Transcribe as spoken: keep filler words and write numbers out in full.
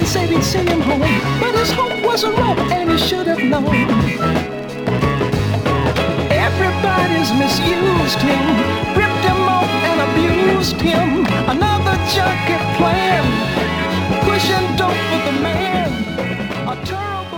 said he'd send him home, but his hope wasn't wrong, and he should have known. Everybody's misused him, ripped him off and abused him. Another junkie plan, pushing dope for the man. A terrible